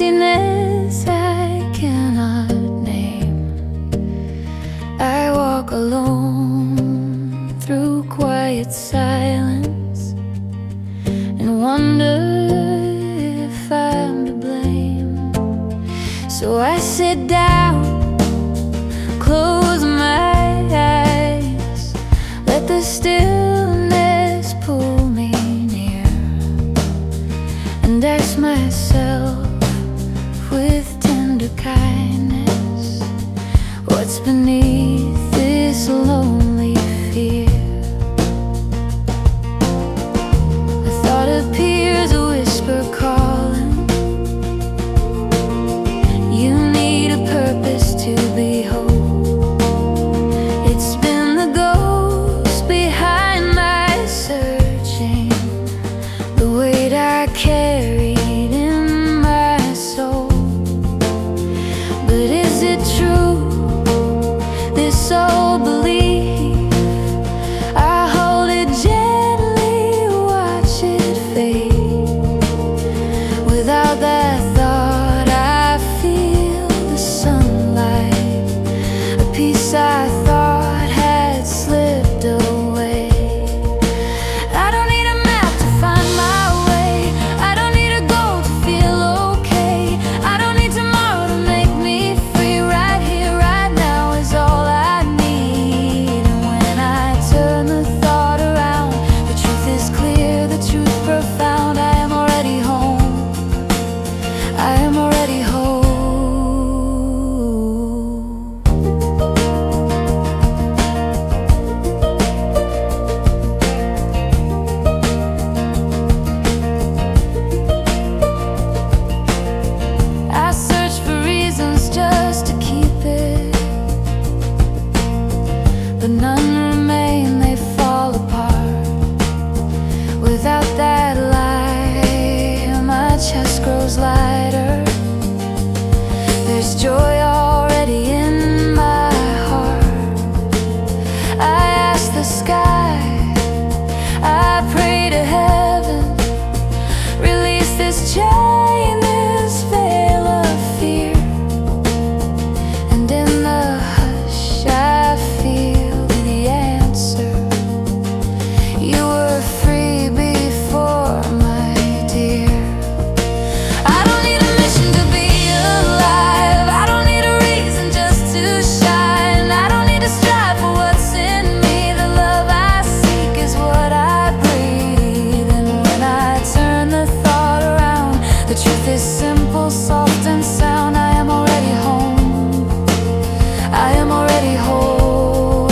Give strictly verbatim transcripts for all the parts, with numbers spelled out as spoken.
emptiness I cannot name. I walk alone through quiet silence and wonder if I'm to blame. So I sit down, close my eyes, let the stillness pull me near, and ask myself with tender kindness, what's beneath this lonely fear? A thought appears, a whisper calling. You need a purpose to be whole. It's been the ghost behind my searching, the weight I carried in my soul. But is it true, this old belief? I hold it gently, watch it fade. Without that thought, I feel the sunlight, a piece I thought had slipped away. I don't need a map to find my way, I don't need a goal to feel okay, I don't need tomorrow to make me free. Right here, right now is all I need. And when I turn the thought around, the truth is clear, the truth profound. I am already home, I am already whole. I search for reasons just to keep it, but none remain, they fall apart. Without that light, my chest grows lighter. There's joy already in my heart. I ask the sky, I pray to heaven, release this chain, this veil of fear. And in the hush I feel the answer. You were free before, my dear. I don't need a mission to be alive, I don't need a reason just to shine, I don't need to strive for what's in me. The love I seek is what I breathe. And when I turn the thought around, the truth is simple, soft and sound. I am already home, I am already whole.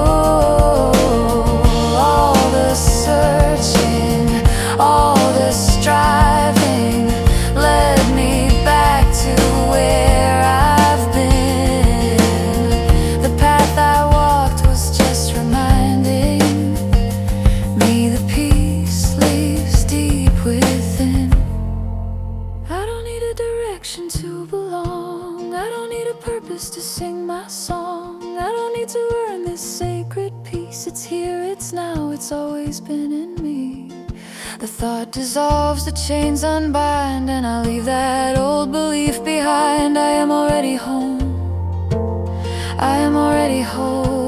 All the searching, all the striving led me back to where I've been. The path I walked was just reminding me the peace lives deep within. I don't need a direction to belong, I don't need a purpose to sing my song, I don't need to earn this sacred peace. It's here, it's now, it's always been in me. The thought dissolves, the chains unbind, and I leave that old belief behind. I am already home, I am already whole.